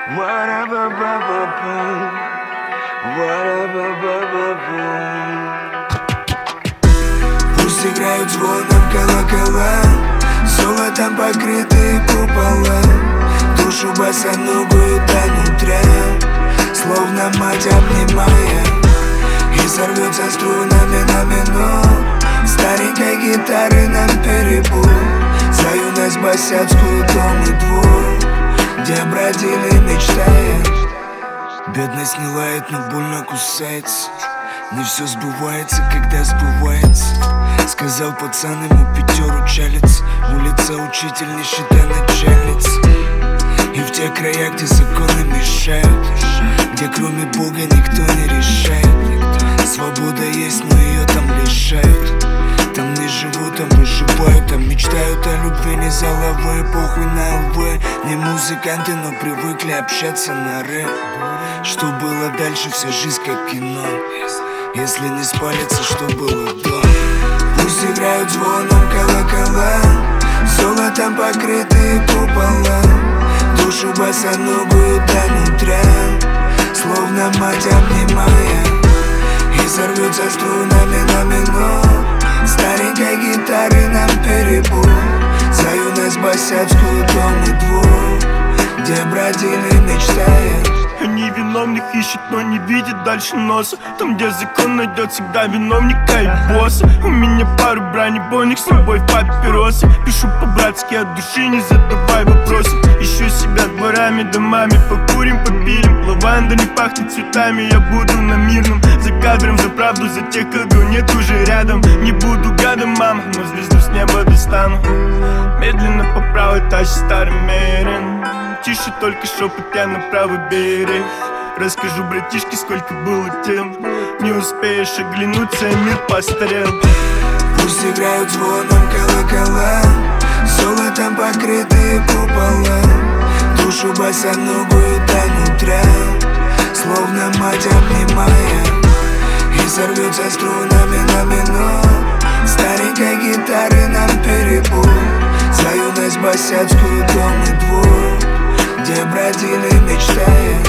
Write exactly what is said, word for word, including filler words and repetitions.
Пусть играют звоном колокола, золотом покрытые купола, душу босоногую до нутра, словно мать обнимая, и сорвется струнами на минор старенькой гитары нам перебор. За юность босяцкую дом и двор, где бродили мечтая. Бедность не лает, но больно кусается. Не все сбывается, когда сбывается. Сказал пацан, ему пятеру чалится. Улица учитель, нищета начальница. И в те края, где законы мешают, где кроме Бога никто не решает. Свобода есть, но ее там лишают. Там не живут, там выживают, там мечтают о любви. Не заловые, похуй на лбы. Не музыканты, но привыкли общаться на рэп. Что было дальше, вся жизнь как кино. Если не спалится, что было до. Пусть играют звоном колокола, золотом покрытые купола, душу босоногую до нутра, словно мать обнимая, и сорвется струнами на минор старенькой гитары нам перебор. За юность босяцкую дом и двор, где бродили мечтая. Они виновных ищут, но не видят дальше носа. Там, где закон найдет всегда виновника и босса. У меня пару бронебойных с собой в папиросы. Пишу по-братски от души, не задавай вопросы. Ищу себя дворами, домами, покурим, попилим. Лаванда не пахнет цветами, я буду на мирном. За кадром, за правду, за тех, кого нет уже рядом. Не буду гадом, мама, но звезду с неба достану. Медленно по правой тащит старый мерин. Тише, только шепот, я на правый берег. Расскажу, братишке, сколько было тем. Не успеешь оглянуться, мир постарел. Пусть играют звоном колокола, золотом покрытые купола, душу босоногую до нутра, словно мать обнимая, и сорвется струнами на минор старенькой гитары нам перебор. За юность босяцкую дом и двор, где бродили мечтая.